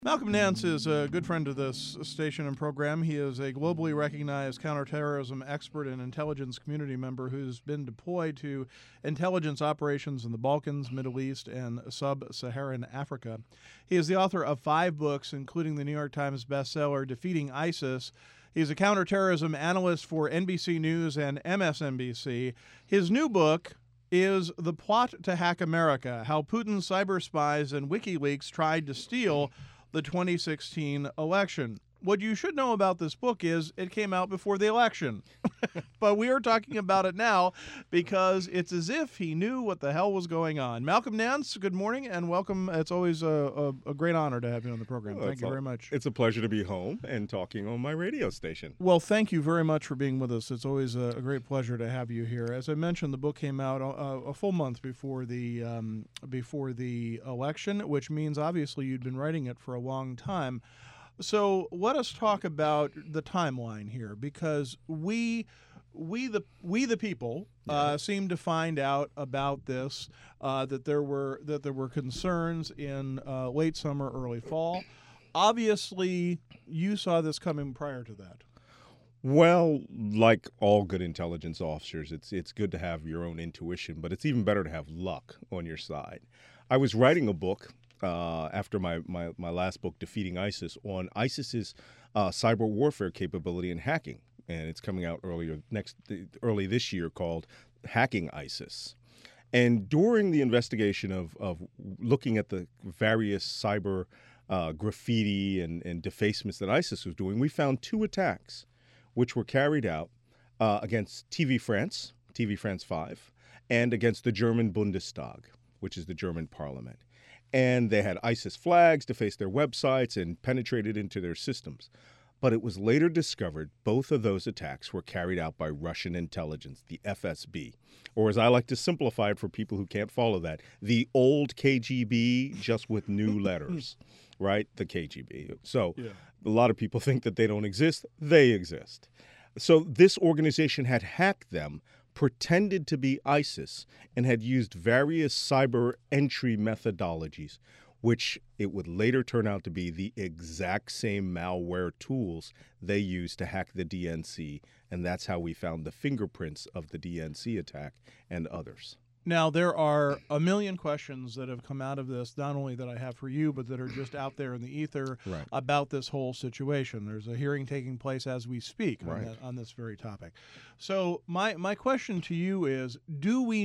Malcolm Nance is a good friend of this station and program. He is a globally recognized counterterrorism expert and intelligence community member who's been deployed to intelligence operations in the Balkans, Middle East, and sub-Saharan Africa. He is the author of 5 books, including the New York Times bestseller Defeating ISIS. He's a counterterrorism analyst for NBC News and MSNBC. His new book is The Plot to Hack America: How Putin's cyber spies and WikiLeaks tried to steal the 2016 election. What you should know about this book is it came out before the election. But we are talking about it now because it's as if he knew what the hell was going on. Malcolm Nance, good morning and welcome. It's always a great honor to have you on the program. Thank you very much. It's a pleasure to be home and talking on my radio station. Well, thank you very much for being with us. It's always a great pleasure to have you here. As I mentioned, the book came out a full month before the election, which means obviously you'd been writing it for a long time. So let us talk about the timeline here, because we the people seem to find out about this, that there were concerns in late summer, early fall. Obviously, you saw this coming prior to that. Well, like all good intelligence officers, it's good to have your own intuition, but it's even better to have luck on your side. I was writing a book after my last book, Defeating ISIS, on ISIS's cyber warfare capability and hacking. And it's coming out early this year, called Hacking ISIS. And during the investigation of looking at the various cyber graffiti and defacements that ISIS was doing, we found 2 attacks which were carried out against TV France 5, and against the German Bundestag, which is the German parliament. And they had ISIS flags, defaced their websites, and penetrated into their systems. But it was later discovered both of those attacks were carried out by Russian intelligence, the FSB, or as I like to simplify it for people who can't follow that, the old KGB, just with new letters, right? The KGB. So A lot of people think that they don't exist. They exist. So this organization had hacked them, pretended to be ISIS, and had used various cyber entry methodologies, which it would later turn out to be the exact same malware tools they used to hack the DNC, and that's how we found the fingerprints of the DNC attack and others. Now, there are a million questions that have come out of this, not only that I have for you, but that are just out there in the ether about this whole situation. There's a hearing taking place as we speak on this very topic. So my question to you is, do you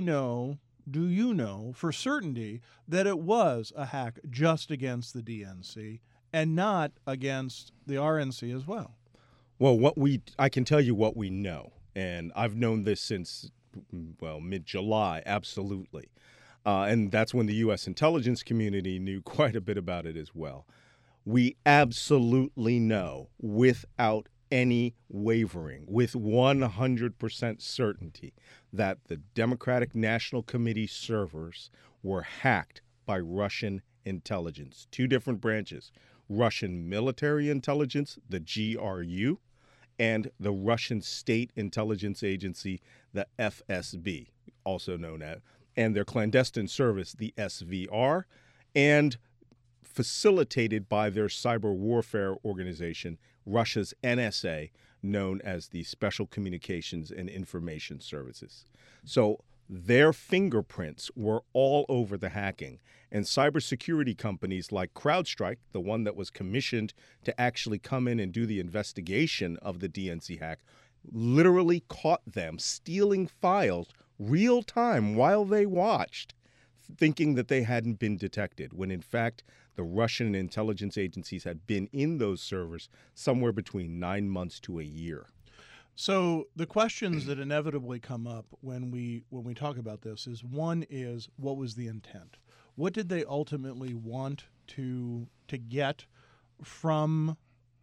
know for certainty that it was a hack just against the DNC and not against the RNC as well? Well, I can tell you what we know, and I've known this since mid-July, absolutely. And that's when the U.S. intelligence community knew quite a bit about it as well. We absolutely know, without any wavering, with 100% certainty, that the Democratic National Committee servers were hacked by Russian intelligence. 2 different branches: Russian military intelligence, the GRU, and the Russian State Intelligence Agency, the FSB, also known as, and their clandestine service, the SVR, and facilitated by their cyber warfare organization, Russia's NSA, known as the Special Communications and Information Services. So their fingerprints were all over the hacking, and cybersecurity companies like CrowdStrike, the one that was commissioned to actually come in and do the investigation of the DNC hack, literally caught them stealing files real time while they watched, thinking that they hadn't been detected, when in fact the Russian intelligence agencies had been in those servers somewhere between 9 months to a year. So the questions that inevitably come up when we talk about this is, one is, what was the intent? What did they ultimately want to get from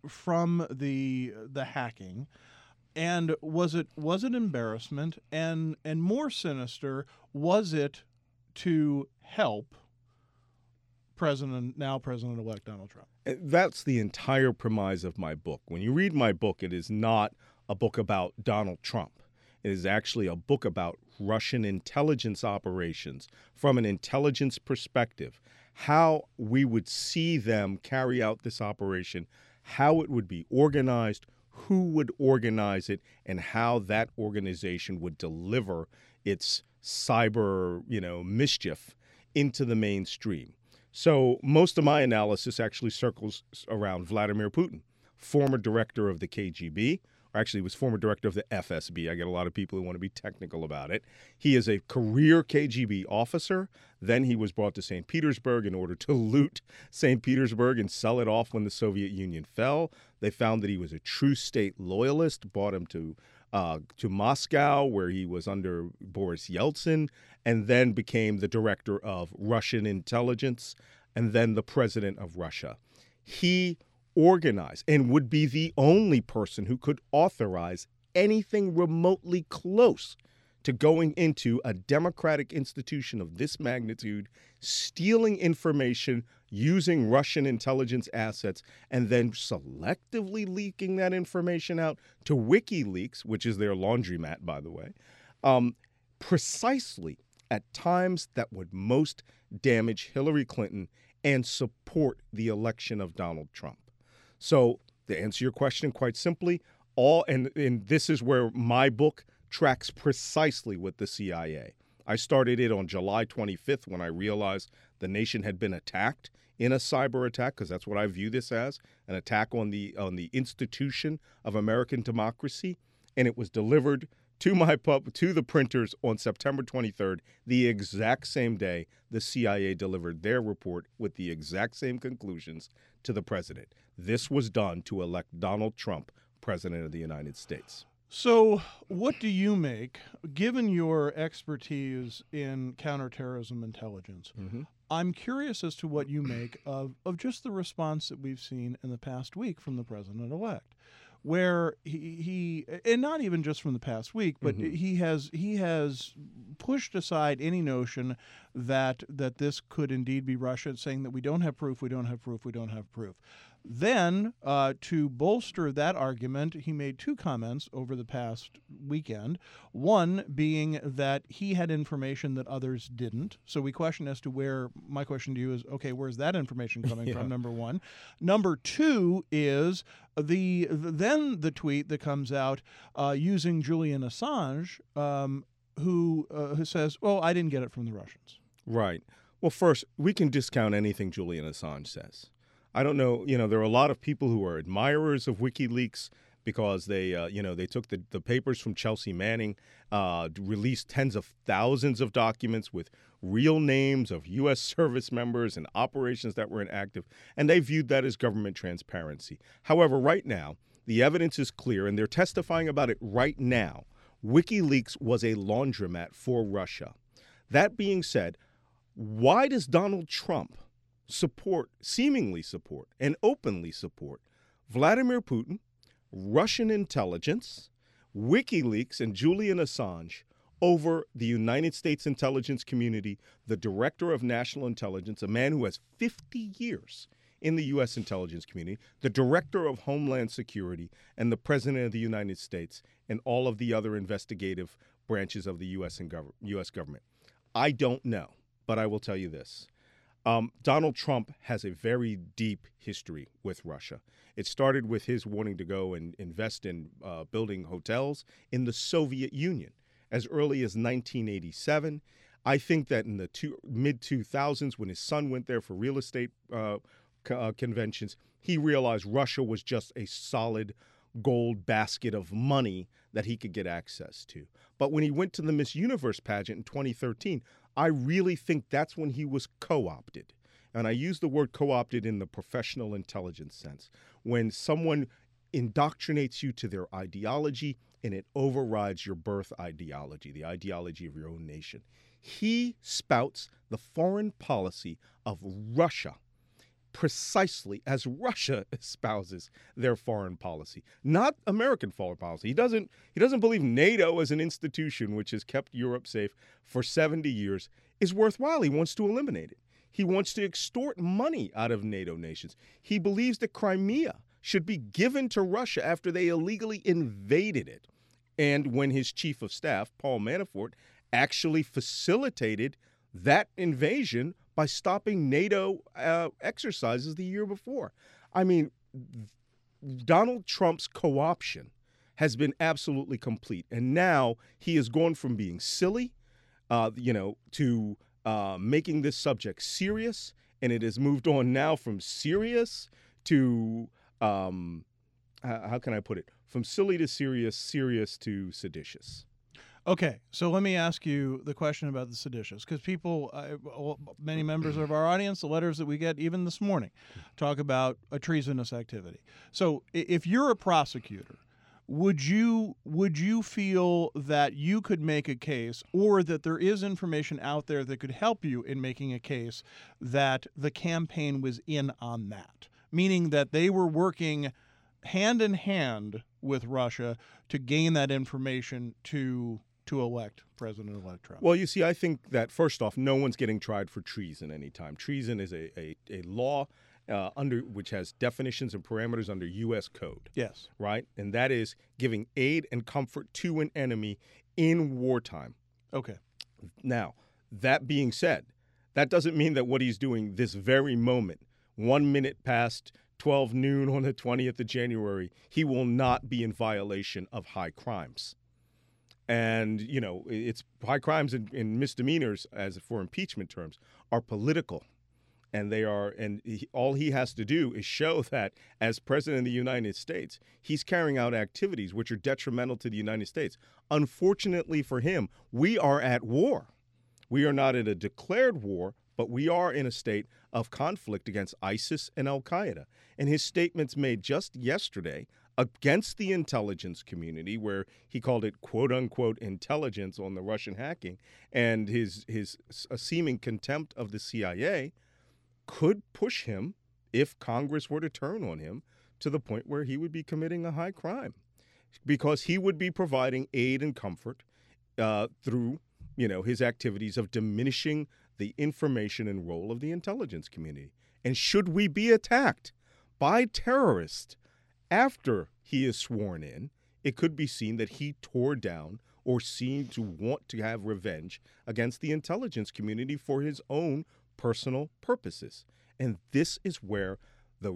the hacking? And was it embarrassment? And more sinister, was it to help now President-elect Donald Trump? That's the entire premise of my book. When you read my book, it is not a book about Donald Trump. It is actually a book about Russian intelligence operations from an intelligence perspective, how we would see them carry out this operation, how it would be organized, who would organize it, and how that organization would deliver its cyber, mischief into the mainstream. So most of my analysis actually circles around Vladimir Putin, former director of the KGB, or actually was former director of the FSB. I get a lot of people who want to be technical about it. He is a career KGB officer. Then he was brought to St. Petersburg in order to loot St. Petersburg and sell it off when the Soviet Union fell. They found that he was a true state loyalist, brought him to Moscow, where he was under Boris Yeltsin, and then became the director of Russian intelligence, and then the president of Russia. He organized and would be the only person who could authorize anything remotely close to going into a democratic institution of this magnitude, stealing information, using Russian intelligence assets, and then selectively leaking that information out to WikiLeaks, which is their laundromat, by the way, precisely at times that would most damage Hillary Clinton and support the election of Donald Trump. So to answer your question quite simply, and this is where my book tracks precisely with the CIA. I started it on July 25th when I realized the nation had been attacked in a cyber attack, because that's what I view this as, an attack on the institution of American democracy, and it was delivered to the printers on September 23rd, the exact same day the CIA delivered their report with the exact same conclusions to the president. This was done to elect Donald Trump president of the United States. So what do you make, given your expertise in counterterrorism intelligence? Mm-hmm. I'm curious as to what you make of just the response that we've seen in the past week from the president-elect, where he and not even just from the past week, but he has pushed aside any notion that this could indeed be Russia, saying that we don't have proof. Then, to bolster that argument, he made two comments over the past weekend. One being that he had information that others didn't. So my question to you is, okay, where's that information coming from, number one? Number two is then the tweet that comes out using Julian Assange, who says, well, I didn't get it from the Russians. Right. Well, first, we can discount anything Julian Assange says. I don't know, there are a lot of people who are admirers of WikiLeaks because they took the papers from Chelsea Manning, released tens of thousands of documents with real names of U.S. service members and operations that were inactive, and they viewed that as government transparency. However, right now, the evidence is clear, and they're testifying about it right now. WikiLeaks was a laundromat for Russia. That being said, why does Donald Trump seemingly support, and openly support Vladimir Putin, Russian intelligence, WikiLeaks, and Julian Assange over the United States intelligence community, the director of national intelligence, a man who has 50 years in the U.S. intelligence community, the director of Homeland Security, and the president of the United States, and all of the other investigative branches of the U.S. government? I don't know, but I will tell you this. Donald Trump has a very deep history with Russia. It started with his wanting to go and invest in building hotels in the Soviet Union as early as 1987. I think that in the mid-2000s, when his son went there for real estate conventions, he realized Russia was just a solid gold basket of money that he could get access to. But when he went to the Miss Universe pageant in 2013, I really think that's when he was co-opted. And I use the word co-opted in the professional intelligence sense. When someone indoctrinates you to their ideology and it overrides your birth ideology, the ideology of your own nation. He spouts the foreign policy of Russia precisely as Russia espouses their foreign policy, not American foreign policy. He doesn't believe NATO as an institution which has kept Europe safe for 70 years is worthwhile. He wants to eliminate it. He wants to extort money out of NATO nations. He believes that Crimea should be given to Russia after they illegally invaded it. And when his chief of staff, Paul Manafort, actually facilitated that invasion by stopping NATO exercises the year before. I mean, Donald Trump's co-option has been absolutely complete. And now he has gone from being silly, to making this subject serious. And it has moved on now from serious to, how can I put it? From silly to serious, serious to seditious. Okay, so let me ask you the question about the seditious, because many members of our audience, the letters that we get even this morning, talk about a treasonous activity. So if you're a prosecutor, would you feel that you could make a case, or that there is information out there that could help you in making a case that the campaign was in on that, meaning that they were working hand in hand with Russia to gain that information to elect President-elect Trump? Well, you see, I think that, first off, no one's getting tried for treason anytime. Treason is a law which has definitions and parameters under U.S. code. Yes. Right? And that is giving aid and comfort to an enemy in wartime. Okay. Now, that being said, that doesn't mean that what he's doing this very moment, 1 minute past 12 noon on the 20th of January, he will not be in violation of high crimes. And, it's high crimes and misdemeanors, as for impeachment terms, are political. And they are, all he has to do is show that as president of the United States, he's carrying out activities which are detrimental to the United States. Unfortunately for him, we are at war. We are not in a declared war, but we are in a state of conflict against ISIS and Al-Qaeda. And his statements made just yesterday against the intelligence community, where he called it quote-unquote intelligence on the Russian hacking, and his seeming contempt of the CIA, could push him, if Congress were to turn on him, to the point where he would be committing a high crime, because he would be providing aid and comfort through, his activities of diminishing the information and role of the intelligence community. And should we be attacked by terrorists after he is sworn in, it could be seen that he tore down or seemed to want to have revenge against the intelligence community for his own personal purposes. And this is where the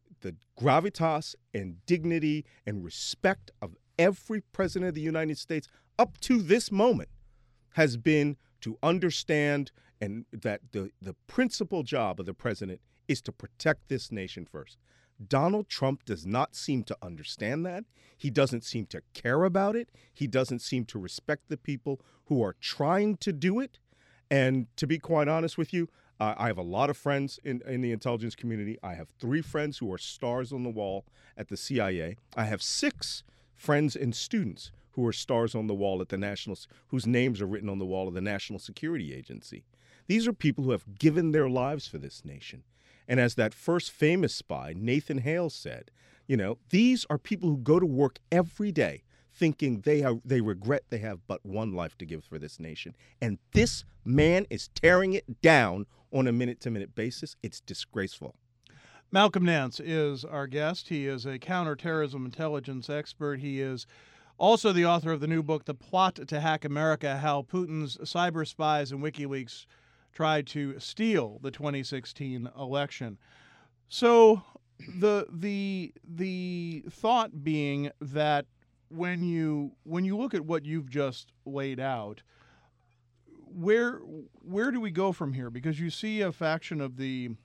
gravitas and dignity and respect of every president of the United States up to this moment has been to understand, and that the principal job of the president is to protect this nation first. Donald Trump does not seem to understand that. He doesn't seem to care about it. He doesn't seem to respect the people who are trying to do it. And to be quite honest with you, I have a lot of friends in the intelligence community. I have 3 friends who are stars on the wall at the CIA. I have 6 friends and students who are stars on the wall at whose names are written on the wall of the National Security Agency. These are people who have given their lives for this nation. And as that first famous spy, Nathan Hale, said, these are people who go to work every day thinking they regret they have but one life to give for this nation. And this man is tearing it down on a minute-to-minute basis. It's disgraceful. Malcolm Nance is our guest. He is a counterterrorism intelligence expert. He is also the author of the new book, The Plot to Hack America: How Putin's Cyber Spies and WikiLeaks Tried to Steal the 2016 Election. So the thought being that when you look at what you've just laid out, where do we go from here? Because you see a faction of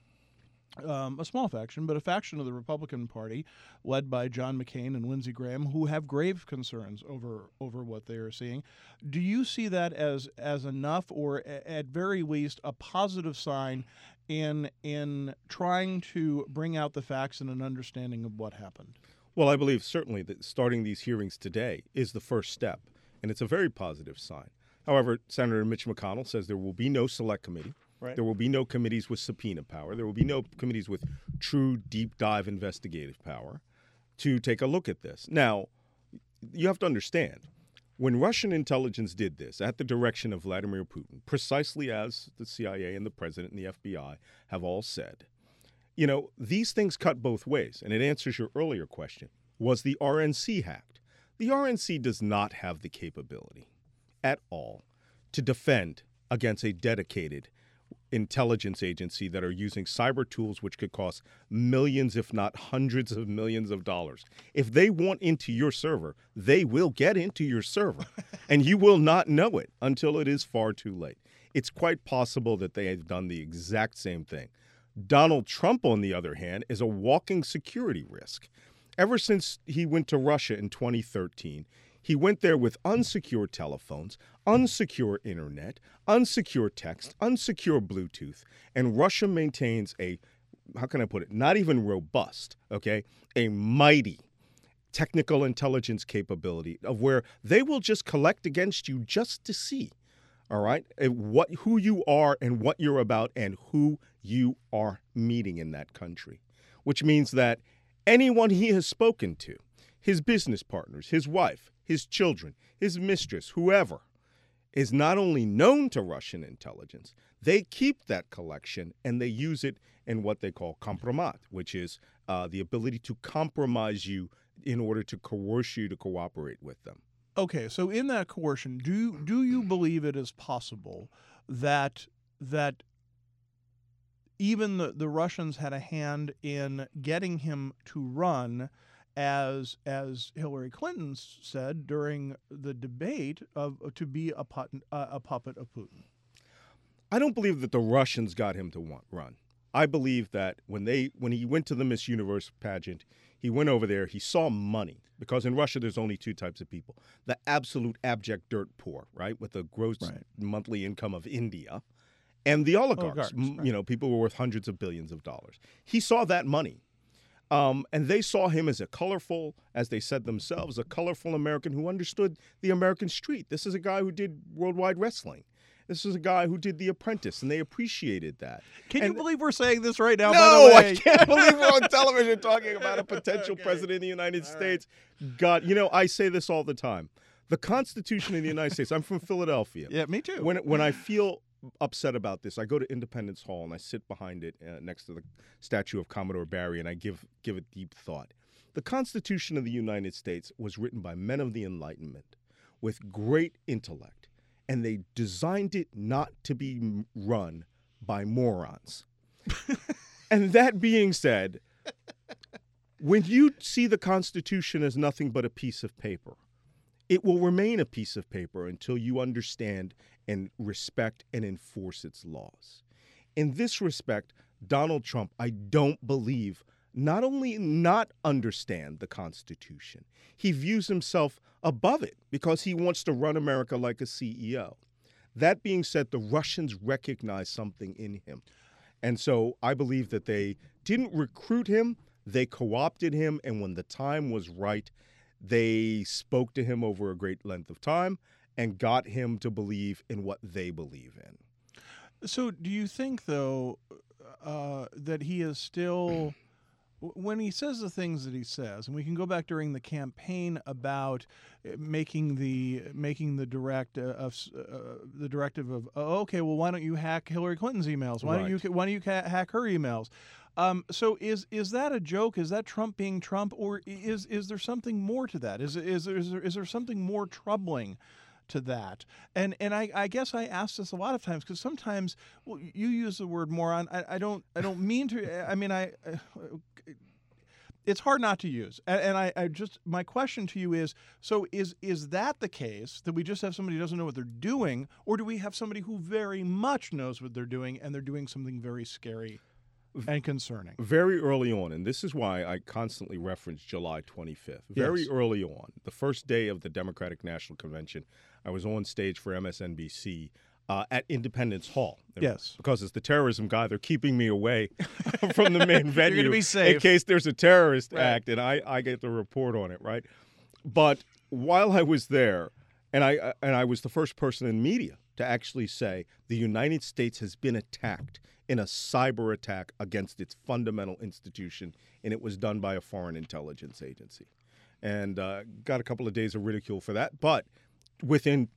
a small faction, but a faction of the Republican Party, led by John McCain and Lindsey Graham, who have grave concerns over what they are seeing. Do you see that as enough, or at very least a positive sign in trying to bring out the facts and an understanding of what happened? Well, I believe certainly that starting these hearings today is the first step, and it's a very positive sign. However, Senator Mitch McConnell says there will be no select committee. Right. There will be no committees with subpoena power. There will be no committees with true deep dive investigative power to take a look at this. Now, you have to understand, when Russian intelligence did this at the direction of Vladimir Putin, precisely as the CIA and the president and the FBI have all said, these things cut both ways. And it answers your earlier question. Was the RNC hacked? The RNC does not have the capability at all to defend against a dedicated intelligence agency that are using cyber tools which could cost millions, if not hundreds of millions of dollars. If they want into your server, they will get into your server, and you will not know it until it is far too late. It's quite possible that they have done the exact same thing. Donald Trump, on the other hand, is a walking security risk. Ever since he went to Russia in 2013, he went there with unsecure telephones, unsecure internet, unsecure text, unsecure Bluetooth, and Russia maintains a, how can I put it, not even robust, okay, a mighty technical intelligence capability of where they will just collect against you just to see, all right, who you are and what you're about and who you are meeting in that country, which means that anyone he has spoken to, his business partners, his wife, his children, his mistress, whoever, is not only known to Russian intelligence, they keep that collection and they use it in what they call kompromat, which is the ability to compromise you in order to coerce you to cooperate with them. Okay, so in that coercion, do you believe it is possible that even the Russians had a hand in getting him to run, as Hillary Clinton said during the debate, to be a puppet of Putin? I don't believe that the Russians got him to run. I believe that when he went to the Miss Universe pageant, he went over there, he saw money, because in Russia there's only two types of people: the absolute abject dirt poor, right, with a gross monthly income of India, and the oligarchs, right. People who are worth hundreds of billions of dollars. He saw that money. And they saw him as a colorful, as they said themselves, a colorful American who understood the American street. This is a guy who did Worldwide Wrestling. This is a guy who did The Apprentice, and they appreciated that. Can you believe we're saying this right now? No, by the way? I can't believe we're on television talking about a potential president of the United States. Right. God, I say this all the time. The Constitution of the United States, I'm from Philadelphia. Yeah, me too. When I feel upset about this, I go to Independence Hall and I sit behind it next to the statue of Commodore Barry, and I give it deep thought. The Constitution of the United States was written by men of the Enlightenment with great intellect, and they designed it not to be run by morons. And that being said, when you see the Constitution as nothing but a piece of paper, it will remain a piece of paper until you understand and respect and enforce its laws. In this respect, Donald Trump, I don't believe, not only not understand the Constitution, he views himself above it because he wants to run America like a CEO. That being said, the Russians recognize something in him. And so I believe that they didn't recruit him, they co-opted him, and when the time was right, they spoke to him over a great length of time and got him to believe in what they believe in. So do you think, though, that he is still, when he says the things that he says, and we can go back during the campaign about making the directive of okay, well, why don't you hack Hillary Clinton's emails? Why don't you hack her emails? So is that a joke? Is that Trump being Trump, or is there something more to that? Is there something more troubling to that? And I guess I ask this a lot of times because sometimes, well, you use the word moron. I don't mean to. I mean, it's hard not to use. And I just, my question to you is, so is that the case, that we just have somebody who doesn't know what they're doing, or do we have somebody who very much knows what they're doing and they're doing something very scary and concerning? Very early on, and this is why I constantly reference July 25th. Very early on, the first day of the Democratic National Convention, I was on stage for MSNBC at Independence Hall. Yes. Because as the terrorism guy, they're keeping me away from the main venue. You're going to be safe. In case there's a terrorist act, and I get the report on it, right? But while I was there, and I was the first person in media to actually say the United States has been attacked in a cyber attack against its fundamental institution, and it was done by a foreign intelligence agency. And got a couple of days of ridicule for that, but within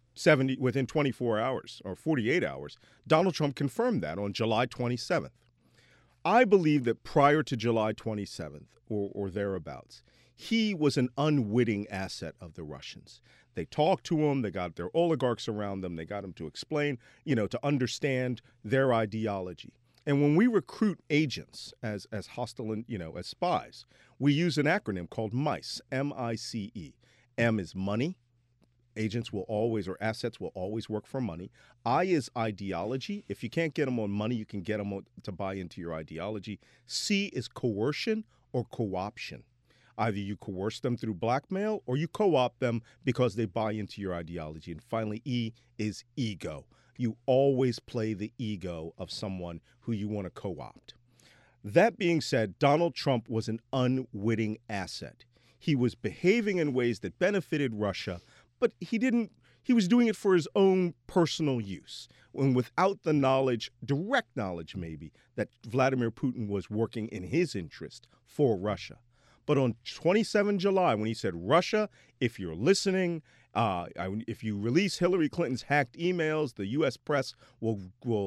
24 hours or 48 hours, Donald Trump confirmed that on July 27th. I believe that prior to July 27th or thereabouts, he was an unwitting asset of the Russians. They talked to him. They got their oligarchs around them. They got him to explain, to understand their ideology. And when we recruit agents as hostile, as spies, we use an acronym called MICE, M-I-C-E. M is money. Agents will always, or assets will always work for money. I is ideology. If you can't get them on money, you can get them to buy into your ideology. C is coercion or co-option. Either you coerce them through blackmail or you co-opt them because they buy into your ideology. And finally, E is ego. You always play the ego of someone who you want to co-opt. That being said, Donald Trump was an unwitting asset. He was behaving in ways that benefited Russia, but he was doing it for his own personal use, and without the knowledge, direct knowledge maybe, that Vladimir Putin was working in his interest for Russia. But on 27 July, when he said, Russia, if you're listening, if you release Hillary Clinton's hacked emails, the U.S. press will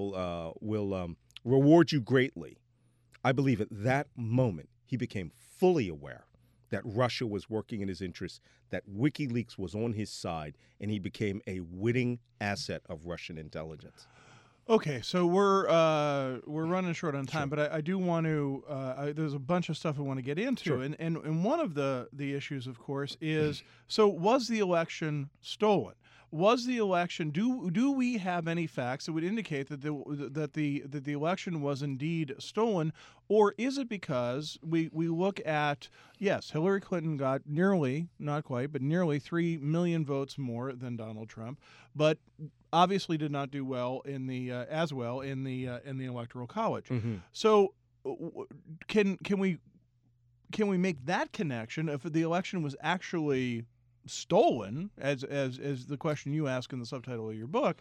reward you greatly. I believe at that moment, he became fully aware that Russia was working in his interests, that WikiLeaks was on his side, and he became a witting asset of Russian intelligence. Okay, so we're running short on time, but I do want to. There's a bunch of stuff I want to get into, Sure. and one of the issues, of course, is so was the election stolen? Was the election? Do we have any facts that would indicate that the election was indeed stolen, or is it because we look at, yes, Hillary Clinton got nearly, not quite, but nearly 3 million votes more than Donald Trump, but obviously did not do well in the Electoral College. Mm-hmm. So can we make that connection if the election was actually stolen, as the question you ask in the subtitle of your book,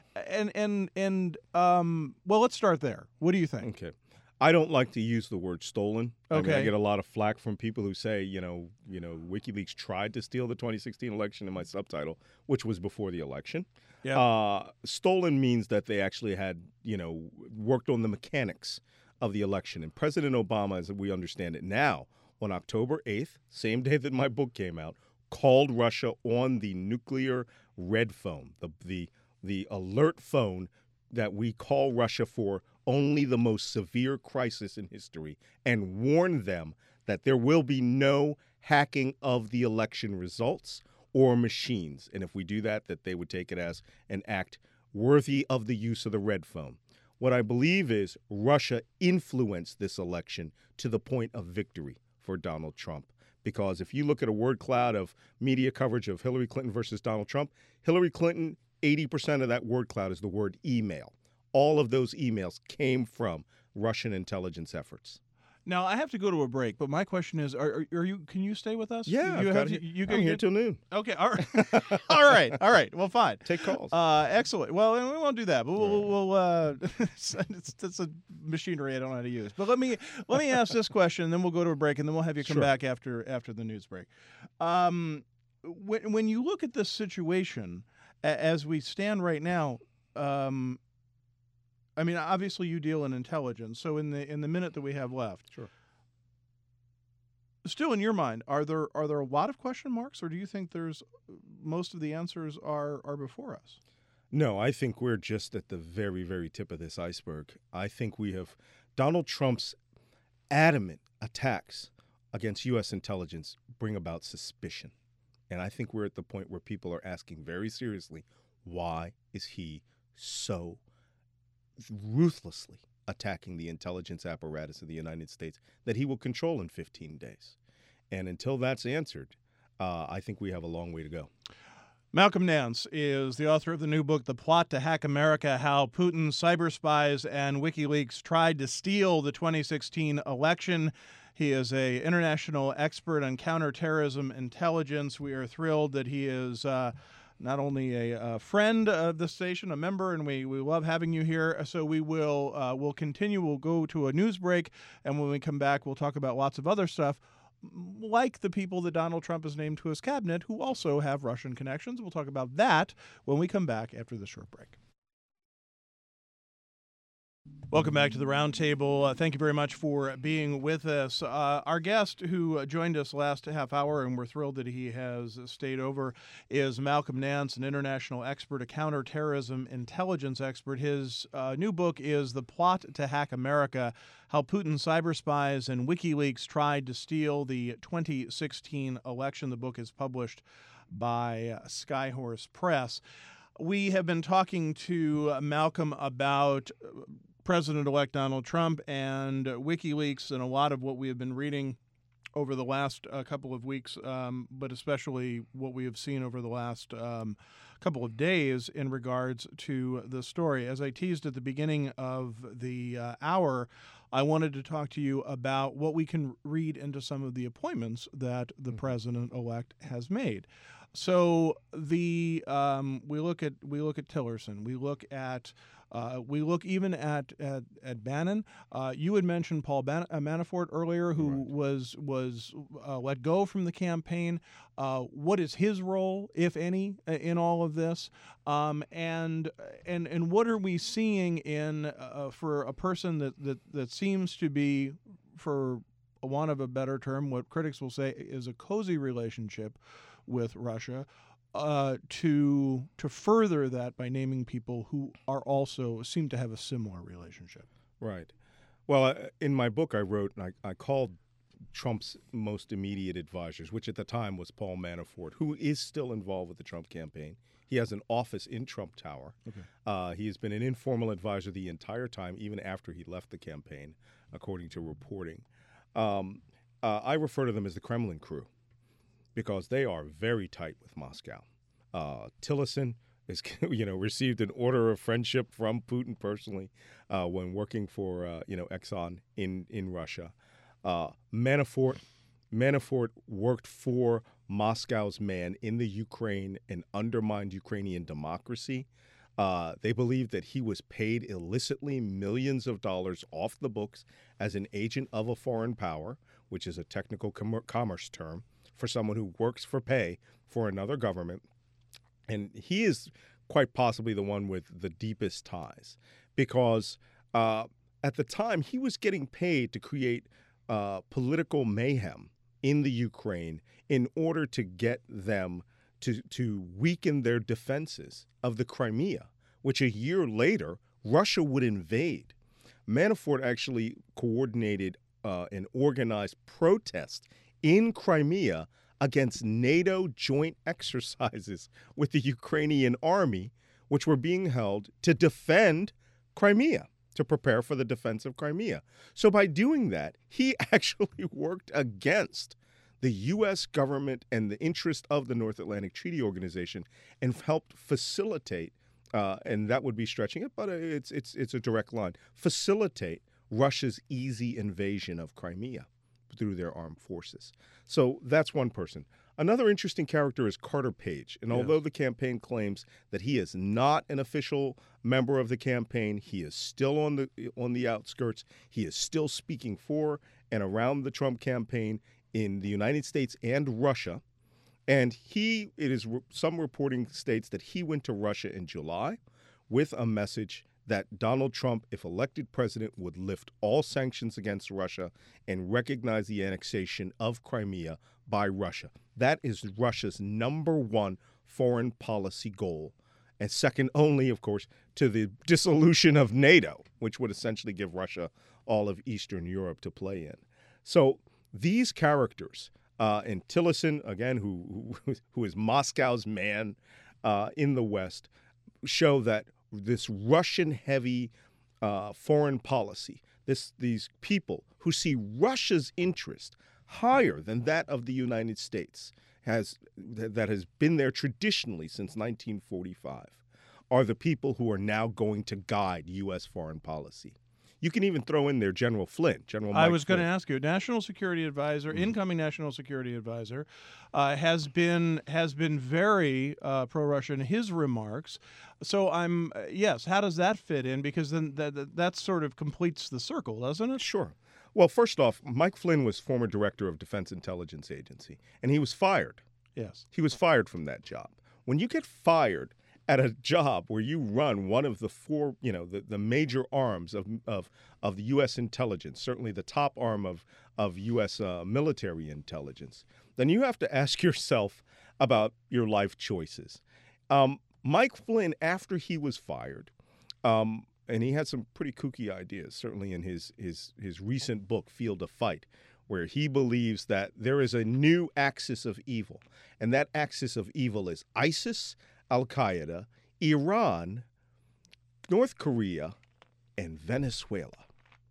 and well, let's start there. What do you think? Okay. I don't like to use the word stolen. Okay. I get a lot of flack from people who say, WikiLeaks tried to steal the 2016 election in my subtitle, which was before the election. Yeah. Stolen means that they actually had, worked on the mechanics of the election. And President Obama, as we understand it now, on October 8th, same day that my book came out, called Russia on the nuclear red phone, the alert phone that we call Russia for only the most severe crisis in history, and warned them that there will be no hacking of the election results or machines. And if we do that they would take it as an act worthy of the use of the red phone. What I believe is Russia influenced this election to the point of victory for Donald Trump. Because if you look at a word cloud of media coverage of Hillary Clinton versus Donald Trump, Hillary Clinton, 80% of that word cloud is the word email. All of those emails came from Russian intelligence efforts. Now I have to go to a break, but my question is: Are you? Can you stay with us? Yeah, I'm here till noon. Okay, all right, all right. Well, fine. Take calls. Excellent. Well, we won't do that, but we'll it's a machinery I don't know how to use. But let me ask this question, and then we'll go to a break, and then we'll have you come back after the news break. When you look at this situation as we stand right now, I mean, obviously you deal in intelligence, so in the minute that we have left, sure. Still, in your mind, are there a lot of question marks, or do you think there's most of the answers are before us? No, I think we're just at the very, very tip of this iceberg. I think we have Donald Trump's adamant attacks against U.S. intelligence bring about suspicion. And I think we're at the point where people are asking very seriously, why is he so ruthlessly attacking the intelligence apparatus of the United States that he will control in 15 days? And until that's answered, I think we have a long way to go. Malcolm Nance is the author of the new book, The Plot to Hack America, How Putin, Cyber Spies, and WikiLeaks Tried to Steal the 2016 Election. He is an international expert on counterterrorism intelligence. We are thrilled that he is not only a friend of the station, a member, and we love having you here. So we'll continue. We'll go to a news break, and when we come back, we'll talk about lots of other stuff, like the people that Donald Trump has named to his cabinet who also have Russian connections. We'll talk about that when we come back after this short break. Welcome back to the Roundtable. Thank you very much for being with us. Our guest who joined us last half hour, and we're thrilled that he has stayed over, is Malcolm Nance, an international expert, a counterterrorism intelligence expert. His new book is The Plot to Hack America, How Putin Cyber Spies and WikiLeaks Tried to Steal the 2016 Election. The book is published by Skyhorse Press. We have been talking to Malcolm about President-elect Donald Trump and WikiLeaks and a lot of what we have been reading over the last couple of weeks, but especially what we have seen over the last couple of days in regards to the story. As I teased at the beginning of the hour, I wanted to talk to you about what we can read into some of the appointments that the president-elect has made. So we look at Tillerson, we look even at Bannon. You had mentioned Paul Manafort earlier, who was let go from the campaign. What is his role, if any, in all of this? And what are we seeing in for a person that seems to be, for want of a better term, what critics will say is a cozy relationship with Russia, to further that by naming people who are also seem to have a similar relationship. Right. Well, in my book, I wrote, and I called Trump's most immediate advisors, which at the time was Paul Manafort, who is still involved with the Trump campaign. He has an office in Trump Tower. Okay. He has been an informal advisor the entire time, even after he left the campaign, according to reporting. I refer to them as the Kremlin crew, because they are very tight with Moscow. Tillerson is, received an order of friendship from Putin personally when working for, Exxon in Russia. Manafort worked for Moscow's man in the Ukraine and undermined Ukrainian democracy. They believe that he was paid illicitly millions of dollars off the books as an agent of a foreign power, which is a technical commerce term for someone who works for pay for another government. And he is quite possibly the one with the deepest ties, because at the time he was getting paid to create political mayhem in the Ukraine in order to get them to weaken their defenses of the Crimea, which a year later Russia would invade. Manafort actually coordinated an organized protest in Crimea against NATO joint exercises with the Ukrainian army, which were being held to defend Crimea, to prepare for the defense of Crimea. So by doing that, he actually worked against the U.S. government and the interest of the North Atlantic Treaty Organization and helped facilitate, and that would be stretching it, but it's a direct line, facilitate Russia's easy invasion of Crimea through their armed forces. So that's one person. Another interesting character is Carter Page. And although the campaign claims that he is not an official member of the campaign, he is still on the outskirts. He is still speaking for and around the Trump campaign in the United States and Russia. And some reporting states that he went to Russia in July with a message that Donald Trump, if elected president, would lift all sanctions against Russia and recognize the annexation of Crimea by Russia. That is Russia's number one foreign policy goal, and second only, of course, to the dissolution of NATO, which would essentially give Russia all of Eastern Europe to play in. So these characters, and Tillerson, again, who is Moscow's man in the West, show that this Russian-heavy foreign policy, these people who see Russia's interest higher than that of the United States, that has been there traditionally since 1945, are the people who are now going to guide U.S. foreign policy. You can even throw in there General Flynn. I was going to ask you, National Security Advisor, incoming National Security Advisor, has been very pro-Russian in his remarks. So how does that fit in? Because then that sort of completes the circle, doesn't it? Sure. Well, first off, Mike Flynn was former director of Defense Intelligence Agency, and he was fired. Yes. He was fired from that job. When you get fired at a job where you run one of the four, the major arms of the U.S. intelligence, certainly the top arm of U.S. Military intelligence, then you have to ask yourself about your life choices. Mike Flynn, after he was fired, and he had some pretty kooky ideas, certainly in his recent book, Field of Fight, where he believes that there is a new axis of evil. And that axis of evil is ISIS, Al-Qaeda, Iran, North Korea, and Venezuela.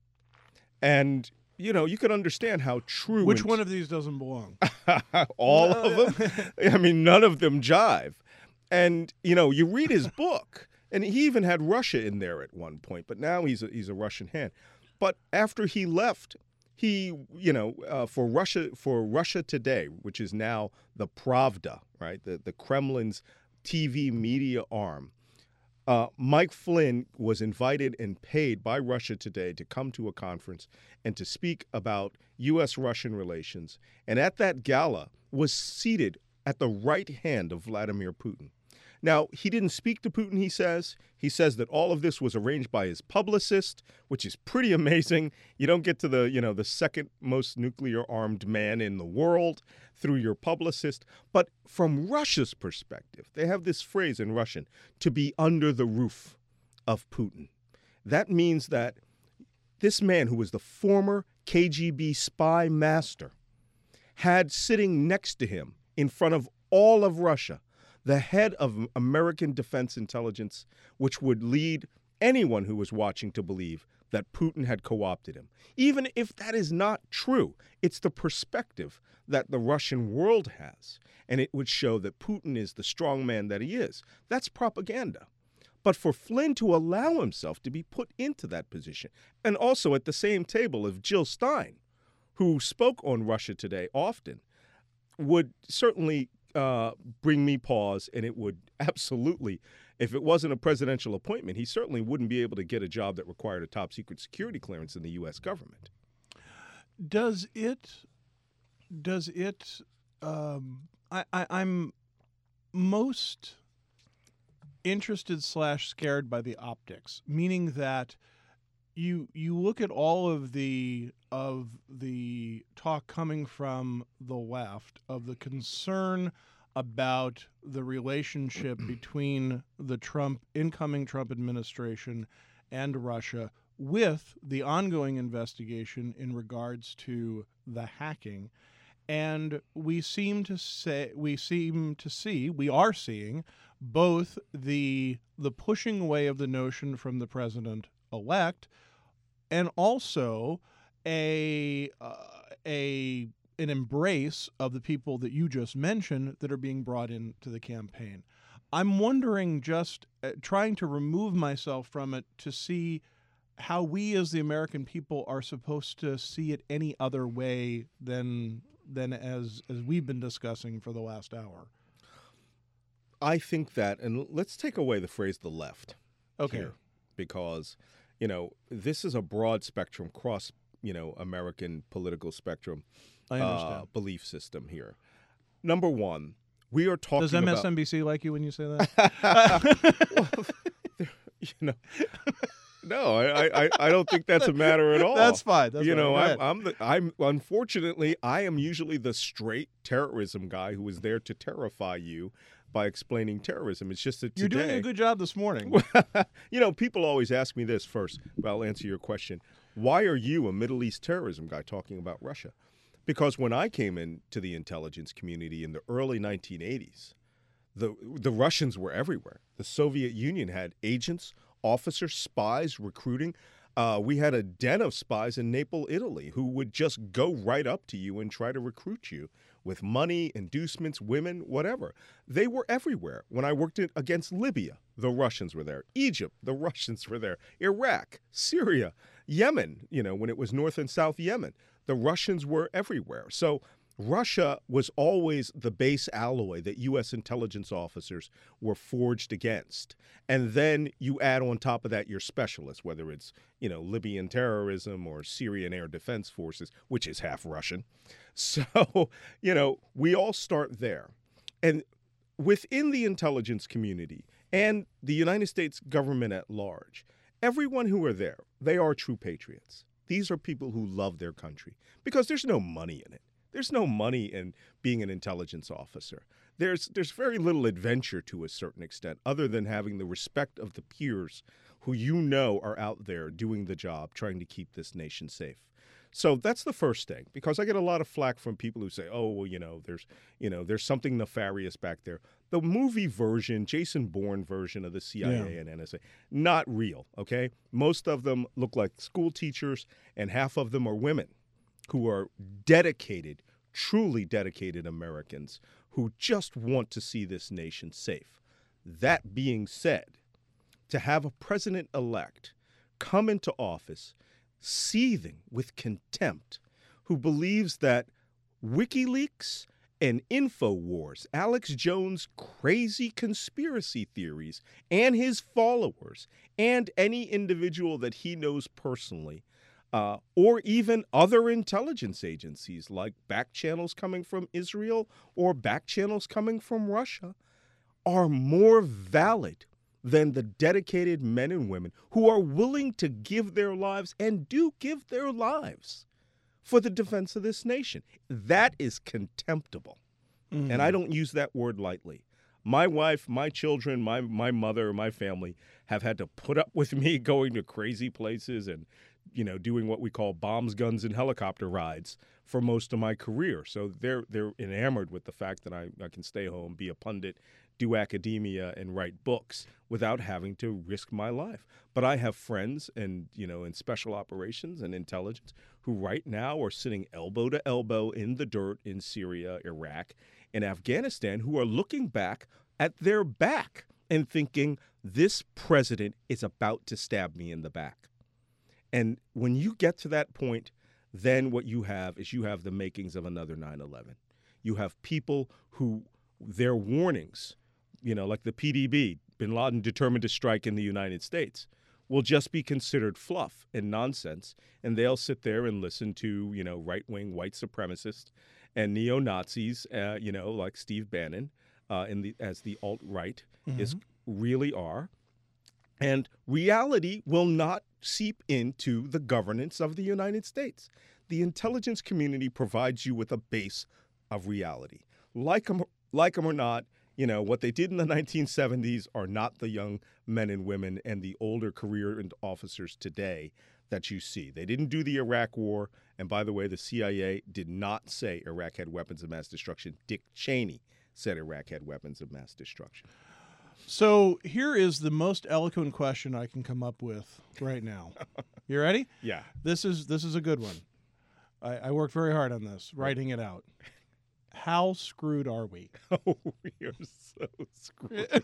And, you can understand how true... Which one of these doesn't belong? All of them? I mean, none of them jive. And, you read his book, and he even had Russia in there at one point, but now he's a Russian hand. But after he left... He, for Russia Today, which is now the Pravda, right, the Kremlin's TV media arm, Mike Flynn was invited and paid by Russia Today to come to a conference and to speak about U.S.-Russian relations. And at that gala was seated at the right hand of Vladimir Putin. Now, he didn't speak to Putin, he says. He says that all of this was arranged by his publicist, which is pretty amazing. You don't get to the second most nuclear-armed man in the world through your publicist. But from Russia's perspective, they have this phrase in Russian, to be under the roof of Putin. That means that this man, who was the former KGB spy master, had sitting next to him in front of all of Russia the head of American Defense Intelligence, which would lead anyone who was watching to believe that Putin had co-opted him. Even if that is not true, it's the perspective that the Russian world has, and it would show that Putin is the strong man that he is. That's propaganda. But for Flynn to allow himself to be put into that position, and also at the same table of Jill Stein, who spoke on Russia Today often, would certainly bring me pause, and it would absolutely, if it wasn't a presidential appointment, he certainly wouldn't be able to get a job that required a top secret security clearance in the U.S. government. I'm most interested / scared by the optics, meaning that you look at all of the talk coming from the left of the concern about the relationship between the incoming Trump administration and Russia with the ongoing investigation in regards to the hacking. And we are seeing both the pushing away of the notion from the president-elect and also an embrace of the people that you just mentioned that are being brought into the campaign. I'm wondering, just trying to remove myself from it to see how we as the American people are supposed to see it any other way than as we've been discussing for the last hour. I think that, and let's take away the phrase "the left," okay, here, because this is a broad spectrum, cross American political spectrum belief system here. Number one, we are talking Does MSNBC like you when you say that? Well, no, I don't think that's a matter at all. That's fine. That's I'm unfortunately, I am usually the straight terrorism guy who is there to terrify you by explaining terrorism. It's just that today, you're doing a good job this morning. People always ask me this first, but I'll answer your question. Why are you, a Middle East terrorism guy, talking about Russia? Because when I came into the intelligence community in the early 1980s, the Russians were everywhere. The Soviet Union had agents, officers, spies, recruiting. We had a den of spies in Naples, Italy, who would just go right up to you and try to recruit you with money, inducements, women, whatever. They were everywhere. When I worked against Libya, the Russians were there. Egypt, the Russians were there. Iraq, Syria, Yemen, when it was North and South Yemen, the Russians were everywhere. So Russia was always the base alloy that U.S. intelligence officers were forged against. And then you add on top of that your specialists, whether it's, Libyan terrorism or Syrian Air Defense Forces, which is half Russian. So, we all start there. And within the intelligence community, and the United States government at large, everyone who are there, they are true patriots. These are people who love their country because there's no money in it. There's no money in being an intelligence officer. There's very little adventure to a certain extent other than having the respect of the peers who you know are out there doing the job, trying to keep this nation safe. So that's the first thing, because I get a lot of flack from people who say, oh, well, there's something nefarious back there. The movie version, Jason Bourne version of the CIA and NSA, not real, okay? Most of them look like school teachers, and half of them are women who are dedicated, truly dedicated Americans who just want to see this nation safe. That being said, to have a president-elect come into office seething with contempt, who believes that WikiLeaks and InfoWars, Alex Jones' crazy conspiracy theories, and his followers, and any individual that he knows personally, or even other intelligence agencies like back channels coming from Israel or back channels coming from Russia, are more valid than the dedicated men and women who are willing to give their lives and do give their lives for the defense of this nation. That is contemptible. And I don't use that word lightly. My wife, my children, my mother, my family have had to put up with me going to crazy places and, doing what we call bombs, guns, and helicopter rides for most of my career. So they're enamored with the fact that I can stay home, be a pundit, do academia, and write books without having to risk my life. But I have friends in special operations and intelligence who right now are sitting elbow to elbow in the dirt in Syria, Iraq, and Afghanistan, who are looking back at their back and thinking, this president is about to stab me in the back. And when you get to that point, then what you have is the makings of another 9/11. You have people who their warnings, like the PDB, bin Laden determined to strike in the United States, will just be considered fluff and nonsense. And they'll sit there and listen to, right-wing white supremacists and neo-Nazis, like Steve Bannon, as the alt-right really are. And reality will not seep into the governance of the United States. The intelligence community provides you with a base of reality. Like them or not, what they did in the 1970s are not the young men and women and the older career and officers today that you see. They didn't do the Iraq War. And by the way, the CIA did not say Iraq had weapons of mass destruction. Dick Cheney said Iraq had weapons of mass destruction. So here is the most eloquent question I can come up with right now. You ready? Yeah. This is a good one. I worked very hard on this, writing it out. How screwed are we? Oh, we are so screwed.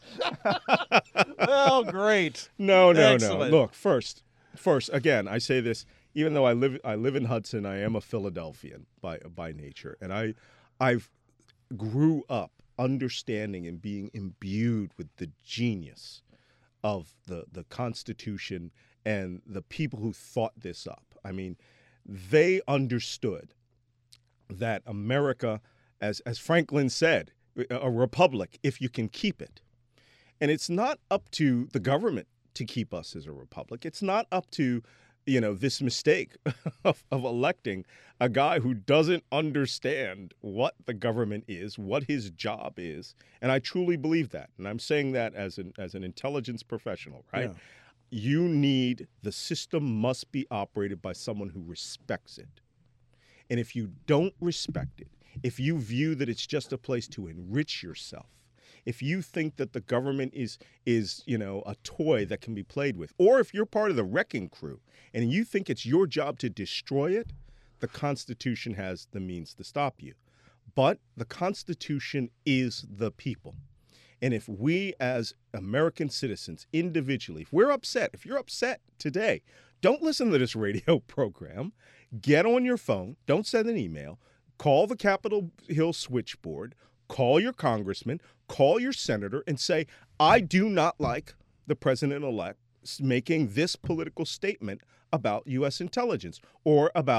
Oh, great. No. Excellent. Look, first, again, I say this, even though I live in Hudson, I am a Philadelphian by nature. And I've grew up understanding and being imbued with the genius of the Constitution and the people who thought this up. I mean, they understood that America, as Franklin said, a republic if you can keep it. And it's not up to the government to keep us as a republic. It's not up to, this mistake of electing a guy who doesn't understand what the government is, what his job is. And I truly believe that. And I'm saying that as an intelligence professional, right? Yeah. The system must be operated by someone who respects it. And if you don't respect it, if you view that it's just a place to enrich yourself, if you think that the government is a toy that can be played with, or if you're part of the wrecking crew and you think it's your job to destroy it, the Constitution has the means to stop you. But the Constitution is the people. And if we as American citizens individually, if you're upset today, don't listen to this radio program. Get on your phone. Don't send an email. Call the Capitol Hill switchboard. Call your congressman. Call your senator and say, I do not like the president-elect making this political statement about U.S. intelligence or about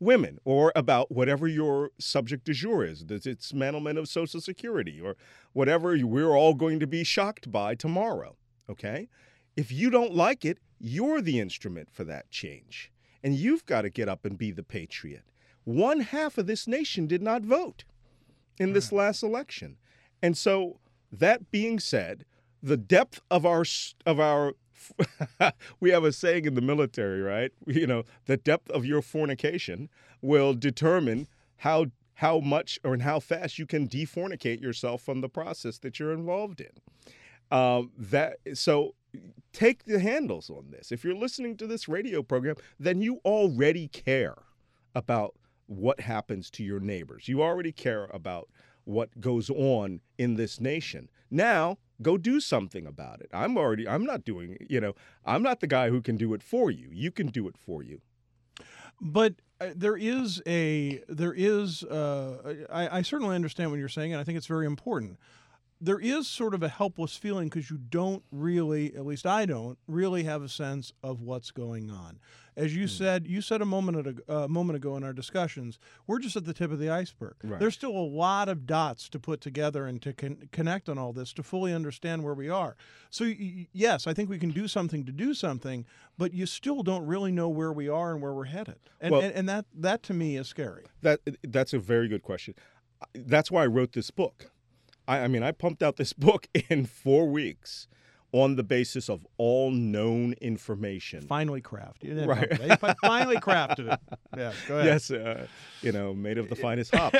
women or about whatever your subject du jour is, the dismantlement of Social Security or whatever we're all going to be shocked by tomorrow, okay? If you don't like it, you're the instrument for that change. And you've got to get up and be the patriot. One half of this nation did not vote in this last election. And so that being said, the depth of our we have a saying in the military, right? You know, the depth of your fornication will determine how much or how fast you can defornicate yourself from the process that you're involved in. So take the handles on this. If you're listening to this radio program, then you already care about what happens to your neighbors. You already care about what goes on in this nation. Now, go do something about it. I'm not doing, I'm not the guy who can do it for you. You can do it for you. But I certainly understand what you're saying, and I think it's very important. There is sort of a helpless feeling because you don't really, at least I don't, really have a sense of what's going on. As you said a moment ago in our discussions, we're just at the tip of the iceberg. Right. There's still a lot of dots to put together and to connect on all this to fully understand where we are. So yes, I think we can do something, but you still don't really know where we are and where we're headed. And that to me is scary. That's a very good question. That's why I wrote this book. I pumped out this book in 4 weeks on the basis of all known information. Finely crafted. Right. They finally crafted it. Yeah, go ahead. Yes, made of the finest hops.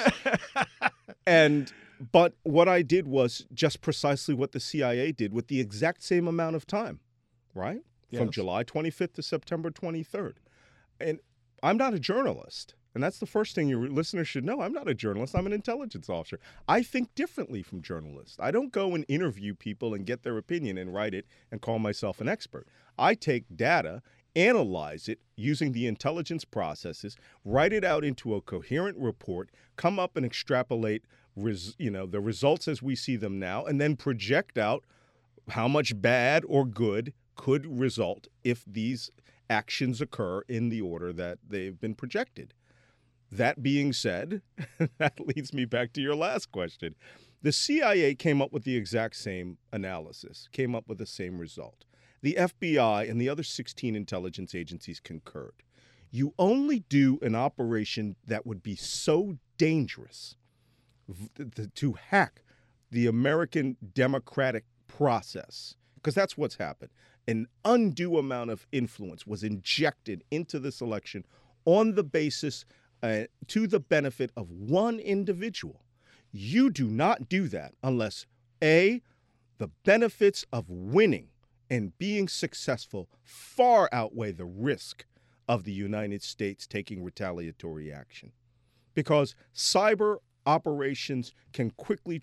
But what I did was just precisely what the CIA did with the exact same amount of time, right? Yes. From July 25th to September 23rd. And I'm not a journalist. And that's the first thing your listeners should know. I'm not a journalist. I'm an intelligence officer. I think differently from journalists. I don't go and interview people and get their opinion and write it and call myself an expert. I take data, analyze it using the intelligence processes, write it out into a coherent report, come up and extrapolate the results as we see them now, and then project out how much bad or good could result if these actions occur in the order that they've been projected. That being said, that leads me back to your last question. The CIA came up with the exact same analysis, came up with the same result. The FBI and the other 16 intelligence agencies concurred. You only do an operation that would be so dangerous to hack the American democratic process, because that's what's happened. An undue amount of influence was injected into this election on the basis to the benefit of one individual. You do not do that unless, A, the benefits of winning and being successful far outweigh the risk of the United States taking retaliatory action. Because cyber operations can quickly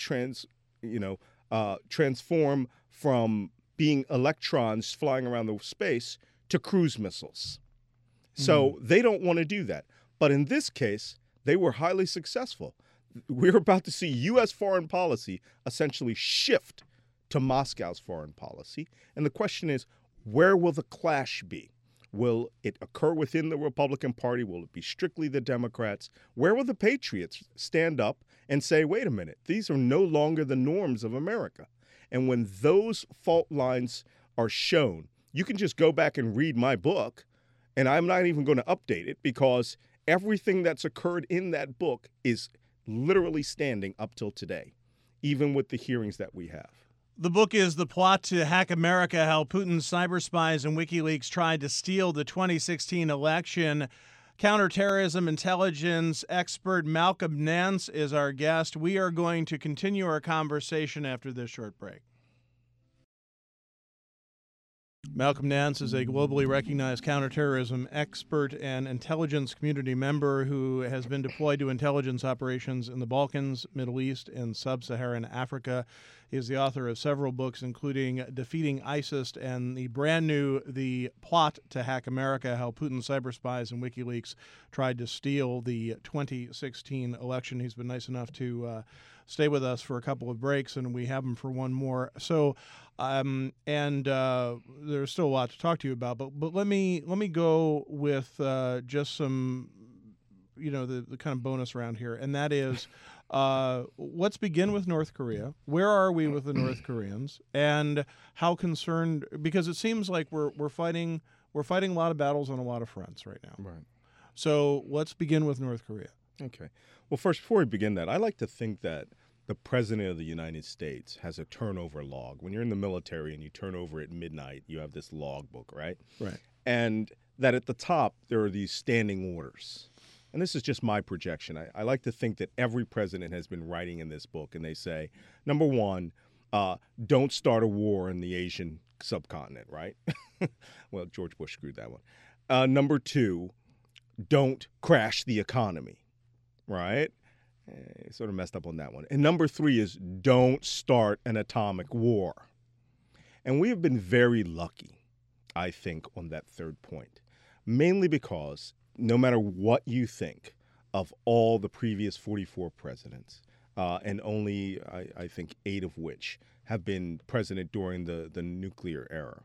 transform from being electrons flying around the space to cruise missiles. So they don't want to do that. But in this case, they were highly successful. We're about to see U.S. foreign policy essentially shift to Moscow's foreign policy. And the question is, where will the clash be? Will it occur within the Republican Party? Will it be strictly the Democrats? Where will the patriots stand up and say, wait a minute, these are no longer the norms of America? And when those fault lines are shown, you can just go back and read my book, and I'm not even going to update it because everything that's occurred in that book is literally standing up till today, even with the hearings that we have. The book is The Plot to Hack America, How Putin's Cyber Spies and WikiLeaks Tried to Steal the 2016 Election. Counterterrorism intelligence expert Malcolm Nance is our guest. We are going to continue our conversation after this short break. Malcolm Nance is a globally recognized counterterrorism expert and intelligence community member who has been deployed to intelligence operations in the Balkans, Middle East, and Sub-Saharan Africa. He is the author of several books, including Defeating ISIS and the brand new The Plot to Hack America, How Putin's Cyber Spies and WikiLeaks Tried to Steal the 2016 Election. He's been nice enough to stay with us for a couple of breaks, and we have him for one more. So, there's still a lot to talk to you about, but let me go with just some the kind of bonus round here, and that is, let's begin with North Korea. Where are we with the North Koreans, and how concerned? Because it seems like we're fighting a lot of battles on a lot of fronts right now. Right. So let's begin with North Korea. Okay. Well, first, before we begin that, I like to think that the President of the United States has a turnover log. When you're in the military and you turn over at midnight, you have this log book, right? Right. And that at the top, there are these standing orders. And this is just my projection. I like to think that every president has been writing in this book, and they say, number one, don't start a war in the Asian subcontinent, right? Well, George Bush screwed that one. Number two, don't crash the economy, right? Sort of messed up on that one. And number three is don't start an atomic war. And we have been very lucky, I think, on that third point, mainly because no matter what you think of all the previous 44 presidents, and only, I think, 8 of which have been president during the nuclear era,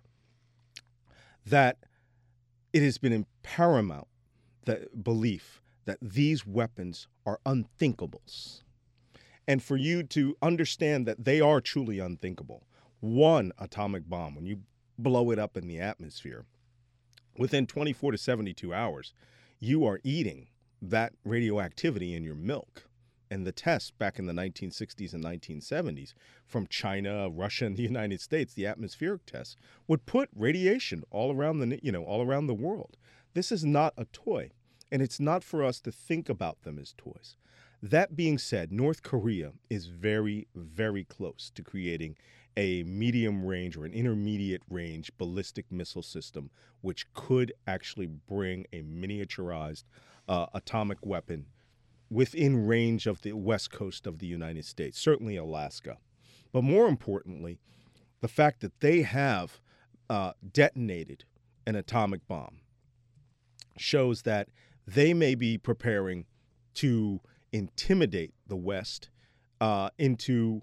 that it has been in paramount the belief that these weapons are unthinkables. And for you to understand that they are truly unthinkable, one atomic bomb, when you blow it up in the atmosphere, within 24 to 72 hours, you are eating that radioactivity in your milk. And the tests back in the 1960s and 1970s from China, Russia, and the United States, the atmospheric tests, would put radiation all around the world. This is not a toy. And it's not for us to think about them as toys. That being said, North Korea is very, very close to creating a medium range or an intermediate range ballistic missile system, which could actually bring a miniaturized atomic weapon within range of the west coast of the United States, certainly Alaska. But more importantly, the fact that they have detonated an atomic bomb shows that they may be preparing to intimidate the West into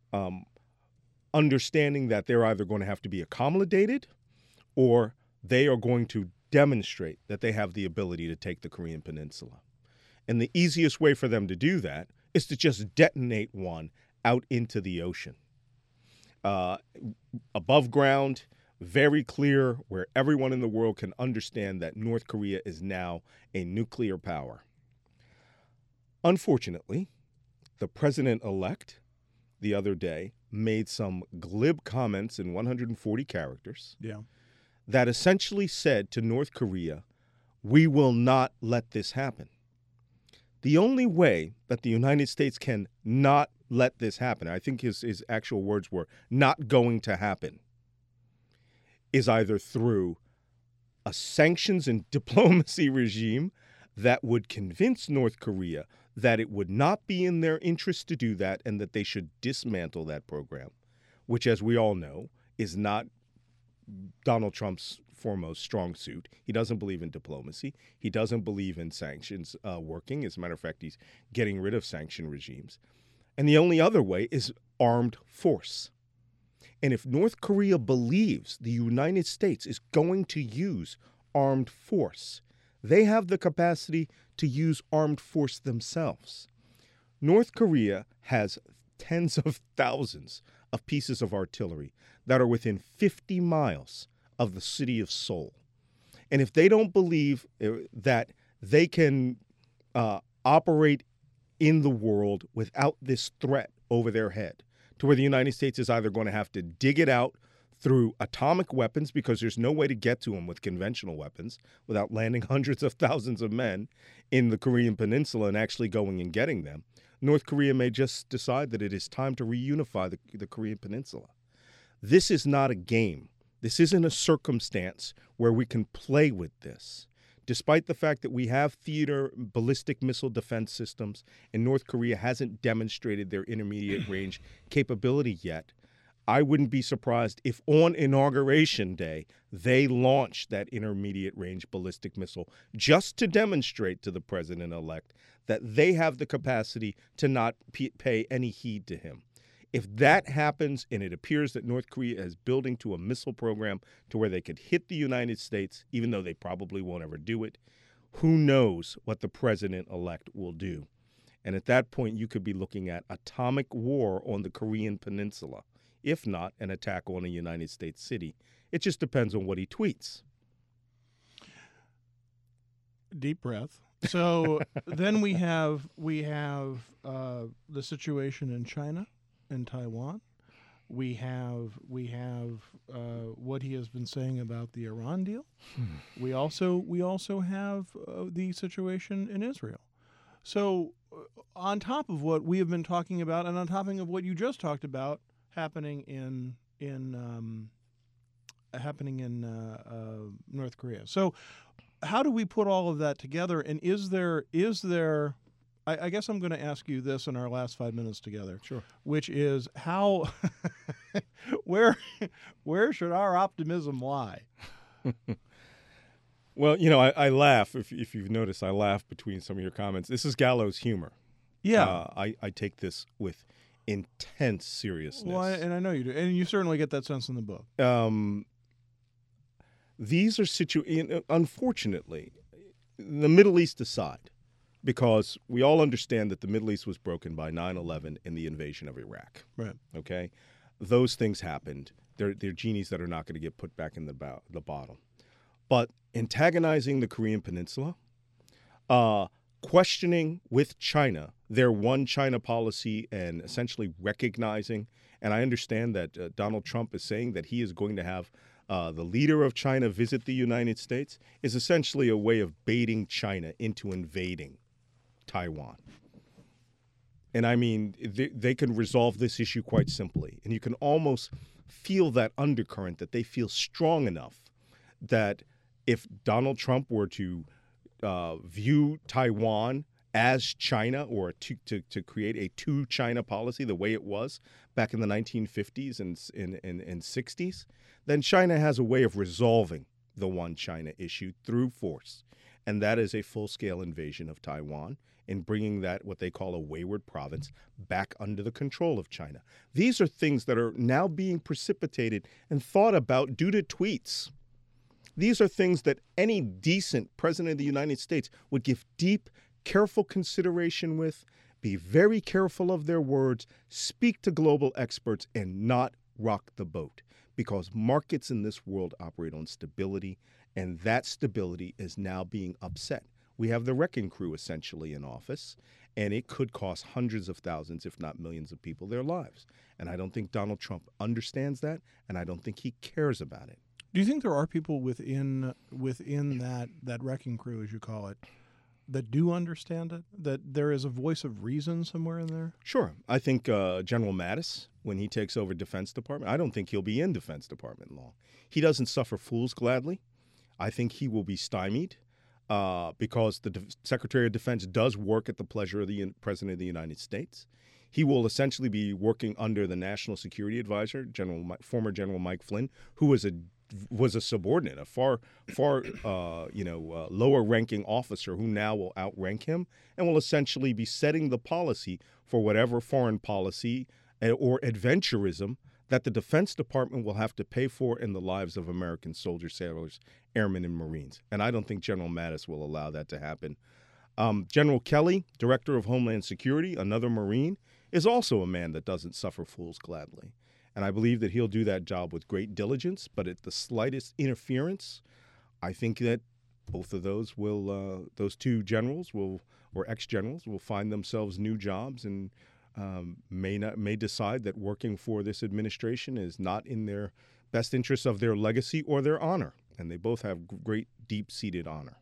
understanding that they're either going to have to be accommodated or they are going to demonstrate that they have the ability to take the Korean Peninsula. And the easiest way for them to do that is to just detonate one out into the ocean. Above ground, very clear, where everyone in the world can understand that North Korea is now a nuclear power. Unfortunately, the president-elect the other day made some glib comments in 140 characters that essentially said to North Korea, we will not let this happen. The only way that the United States can not let this happen, I think his actual words were, not going to happen, is either through a sanctions and diplomacy regime that would convince North Korea that it would not be in their interest to do that and that they should dismantle that program, which, as we all know, is not Donald Trump's foremost strong suit. He doesn't believe in diplomacy. He doesn't believe in sanctions working. As a matter of fact, he's getting rid of sanction regimes. And the only other way is armed force. And if North Korea believes the United States is going to use armed force, they have the capacity to use armed force themselves. North Korea has tens of thousands of pieces of artillery that are within 50 miles of the city of Seoul. And if they don't believe that they can operate in the world without this threat over their head, to where the United States is either going to have to dig it out through atomic weapons because there's no way to get to them with conventional weapons without landing hundreds of thousands of men in the Korean Peninsula and actually going and getting them, North Korea may just decide that it is time to reunify the Korean Peninsula. This is not a game. This isn't a circumstance where we can play with this. Despite the fact that we have theater ballistic missile defense systems and North Korea hasn't demonstrated their intermediate range capability yet, I wouldn't be surprised if on Inauguration Day they launch that intermediate range ballistic missile just to demonstrate to the president-elect that they have the capacity to not pay any heed to him. If that happens and it appears that North Korea is building to a missile program to where they could hit the United States, even though they probably won't ever do it, who knows what the president-elect will do? And at that point, you could be looking at atomic war on the Korean Peninsula, if not an attack on a United States city. It just depends on what he tweets. Deep breath. So then we have the situation in China and Taiwan. We have what he has been saying about the Iran deal. We also have the situation in Israel. So on top of what we have been talking about, and on top of what you just talked about, happening in North Korea. So how do we put all of that together? And is there I guess I'm going to ask you this in our last 5 minutes together. Sure. Which is how where should our optimism lie? Well, you know, I laugh. If you've noticed, I laugh between some of your comments. This is gallows humor. Yeah. I take this with intense seriousness. Well, and I know you do. And you certainly get that sense in the book. These are unfortunately, the Middle East aside, because we all understand that the Middle East was broken by 9/11 and the invasion of Iraq. Right. Okay? Those things happened. They're genies that are not going to get put back in the bottle. But antagonizing the Korean Peninsula, questioning with China their one China policy and essentially recognizing, and I understand that Donald Trump is saying that he is going to have the leader of China visit the United States, is essentially a way of baiting China into invading Taiwan. And I mean, they can resolve this issue quite simply. And you can almost feel that undercurrent that they feel strong enough that if Donald Trump were to view Taiwan as China, or to create a two-China policy the way it was back in the 1950s and 60s, then China has a way of resolving the one China issue through force. And that is a full-scale invasion of Taiwan and bringing that, what they call a wayward province, back under the control of China. These are things that are now being precipitated and thought about due to tweets. These are things that any decent president of the United States would give deep, careful consideration with, be very careful of their words, speak to global experts, and not rock the boat. Because markets in this world operate on stability, and that stability is now being upset. We have the wrecking crew essentially in office, and it could cost hundreds of thousands, if not millions of people their lives. And I don't think Donald Trump understands that, and I don't think he cares about it. Do you think there are people within that wrecking crew, as you call it, that do understand it? That there is a voice of reason somewhere in there? Sure. I think General Mattis, when he takes over Defense Department, I don't think he'll be in Defense Department long. He doesn't suffer fools gladly. I think he will be stymied because the Secretary of Defense does work at the pleasure of the President of the United States. He will essentially be working under the National Security Advisor, former General Mike Flynn, who was a subordinate, a far lower-ranking officer who now will outrank him and will essentially be setting the policy for whatever foreign policy or adventurism that the Defense Department will have to pay for in the lives of American soldiers, sailors, airmen, and Marines. And I don't think General Mattis will allow that to happen. General Kelly, Director of Homeland Security, another Marine, is also a man that doesn't suffer fools gladly. And I believe that he'll do that job with great diligence, but at the slightest interference, I think that both of those two generals or ex-generals will find themselves new jobs and may decide that working for this administration is not in their best interest of their legacy or their honor. And they both have great deep-seated honor.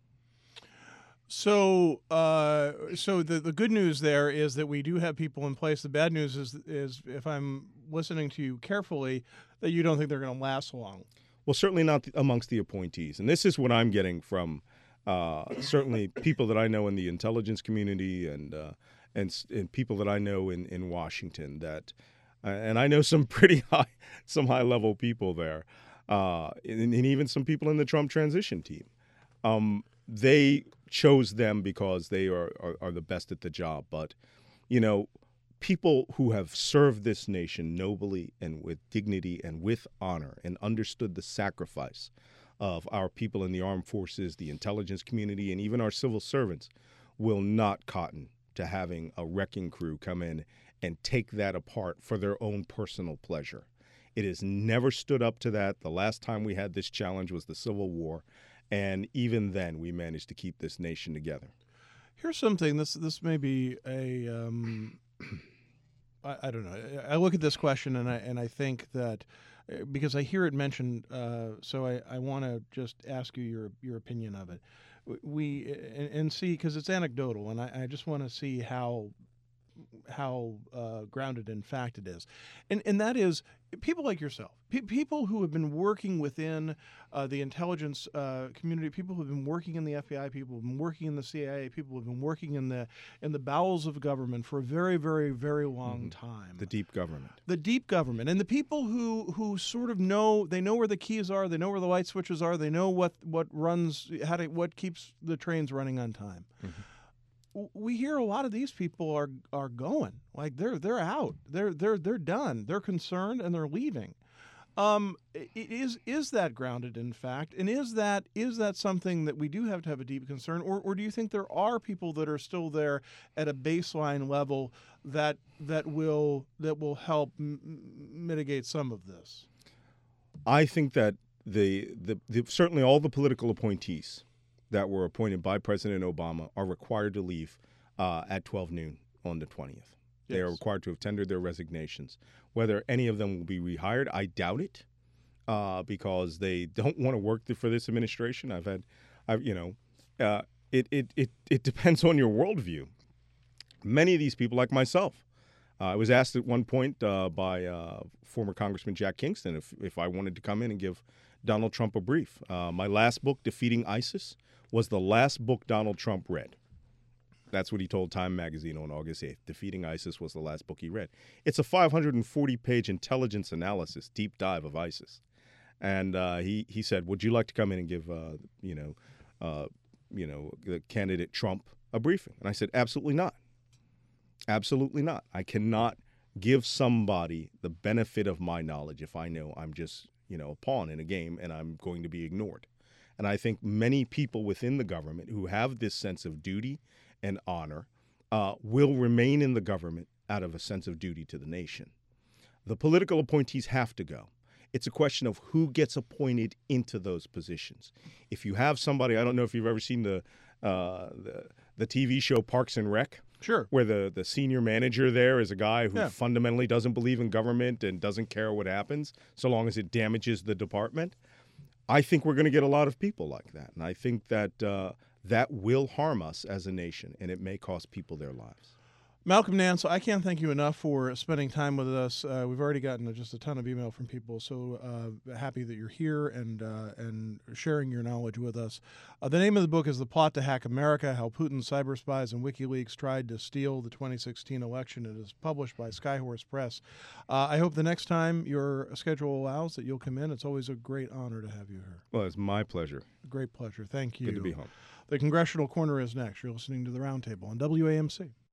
So, the good news there is that we do have people in place. The bad news is if I'm listening to you carefully, that you don't think they're going to last long. Well, certainly not amongst the appointees. And this is what I'm getting from certainly people that I know in the intelligence community and people that I know in Washington. That, and I know some pretty high level people there, and even some people in the Trump transition team. They chose them because they are the best at the job. But, people who have served this nation nobly and with dignity and with honor and understood the sacrifice of our people in the armed forces, the intelligence community, and even our civil servants will not cotton to having a wrecking crew come in and take that apart for their own personal pleasure. It has never stood up to that. The last time we had this challenge was the Civil War, and even then we managed to keep this nation together. Here's something. This may be a I don't know. I look at this question and I think that because I hear it mentioned, so I want to just ask you your opinion of it. We and see, because it's anecdotal, and I just want to see how grounded in fact it is, and that is people like yourself, people who have been working within the intelligence community, people who have been working in the FBI, people who have been working in the CIA, people who have been working in the bowels of government for a very, very, very long time. The deep government. The deep government, and the people who sort of know where the keys are, they know where the light switches are, they know what what keeps the trains running on time. Mm-hmm. We hear a lot of these people are going, like they're out, they're done, they're concerned, and they're leaving. Is that grounded in fact, and is that something that we do have to have a deep concern, or do you think there are people that are still there at a baseline level that will help mitigate some of this? I think that the certainly all the political appointees that were appointed by President Obama are required to leave at 12 noon on the 20th. Yes. They are required to have tendered their resignations. Whether any of them will be rehired, I doubt it, because they don't want to work for this administration. It depends on your worldview. Many of these people, like myself, I was asked at one point by former Congressman Jack Kingston if I wanted to come in and give Donald Trump a brief. My last book, Defeating ISIS, was the last book Donald Trump read. That's what he told Time magazine on August 8th. Defeating ISIS was the last book he read. It's a 540-page intelligence analysis, deep dive of ISIS. And he said, would you like to come in and give, the candidate Trump a briefing? And I said, absolutely not. Absolutely not. I cannot give somebody the benefit of my knowledge if I know I'm just, a pawn in a game and I'm going to be ignored. And I think many people within the government who have this sense of duty and honor will remain in the government out of a sense of duty to the nation. The political appointees have to go. It's a question of who gets appointed into those positions. If you have somebody, I don't know if you've ever seen the TV show Parks and Rec. Sure. Where the senior manager there is a guy who fundamentally doesn't believe in government and doesn't care what happens so long as it damages the department. I think we're going to get a lot of people like that. And I think that that will harm us as a nation, and it may cost people their lives. Malcolm Nance, I can't thank you enough for spending time with us. We've already gotten just a ton of email from people, so happy that you're here and sharing your knowledge with us. The name of the book is The Plot to Hack America, How Putin, Cyber Spies, and WikiLeaks Tried to Steal the 2016 Election. It is published by Skyhorse Press. I hope the next time your schedule allows that you'll come in. It's always a great honor to have you here. Well, it's my pleasure. Great pleasure. Thank you. Good to be home. The Congressional Corner is next. You're listening to The Roundtable on WAMC.